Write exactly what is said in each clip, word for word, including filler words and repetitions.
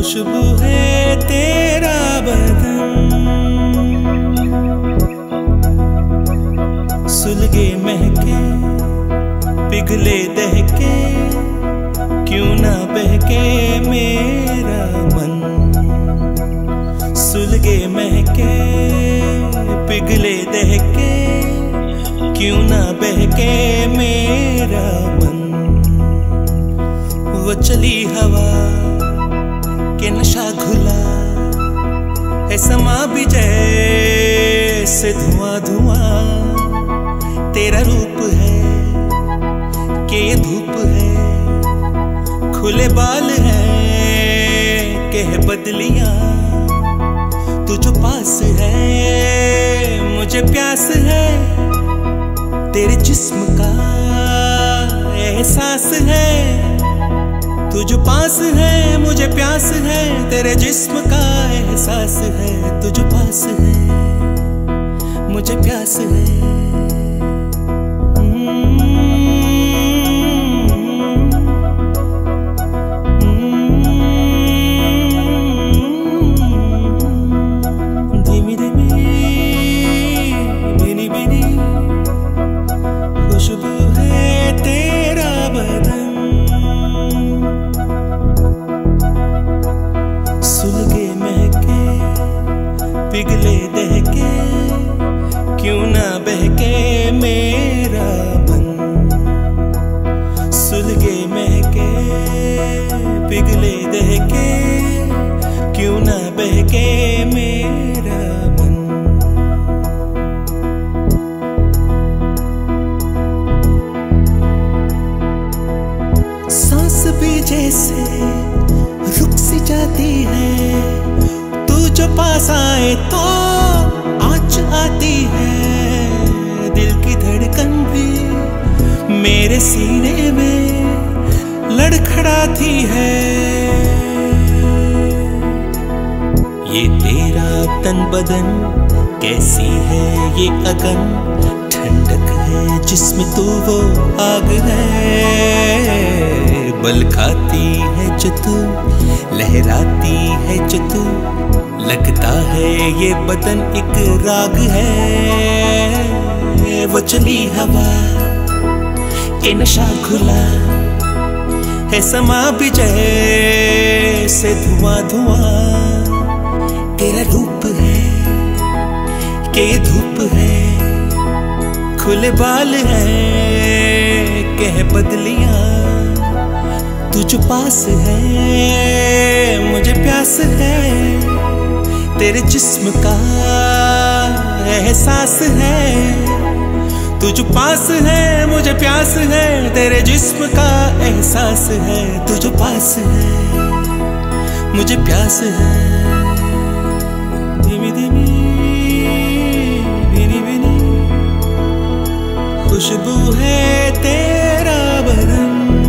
खुशबू है तेरा बदन, सुलगे महके पिघले दहके, क्यों ना बहके मेरा मन। सुलगे महके पिघले दहके, क्यों ना बहके मेरा मन। वो चली हवा के नशा घुला है, समा भी जैसे धुआं धुआं। तेरा रूप है कि ये धूप है, खुले बाल हैं कि है बदलियां। तू जो पास है मुझे प्यास है, तेरे जिस्म का एहसास है। तू जो पास है मुझे प्यास है, तेरे जिस्म का एहसास है। तू जो पास है मुझे प्यास है। पिघले दहके, क्यों ना बहके मेरा मन। सुलगे महके पिघले दहके, क्यों ना बहके मेरा मन। सांस भी जैसे रुक सी जाती है, जो पास आए तो आँच आती है। दिल की धड़कन भी मेरे सीने में लड़खड़ाती है। ये तेरा तन बदन कैसी है ये अगन, ठंडक है जिसमें तू वो आग है। बल खाती है जो तू, लहराती है जो तू, लगता है ये बदन एक राग है। वो चली हवा के नशा घुला है, समा भी जैसे धुआं धुआं। तेरा रूप है कि ये धूप है, खुले बाल हैं कि है बदलियां। तू जो पास है मुझे प्यास है, तेरे जिस्म का एहसास है। तू जो पास है मुझे प्यास है, तेरे जिस्म का एहसास है। तू जो पास है मुझे प्यास है। धीमी धीमी भीनी भीनी खुशबू है तेरा बदन,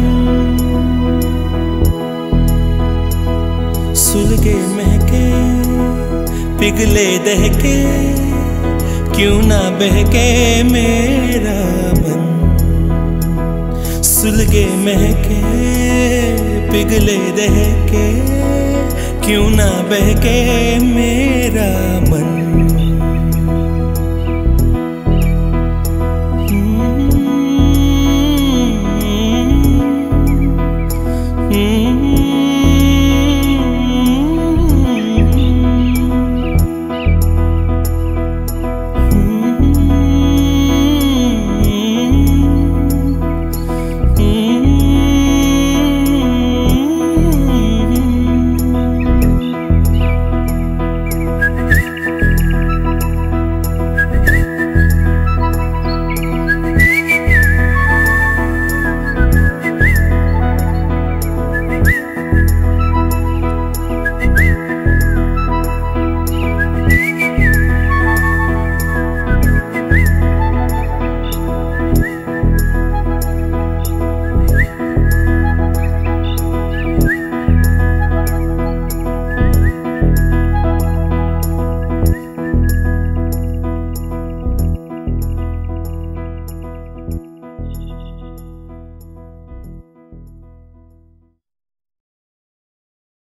सुलगे महके पिघले दहके, क्यों ना बहके मेरा मन। सुलगे महके पिघले दहके, क्यों ना बहके मेरा मन।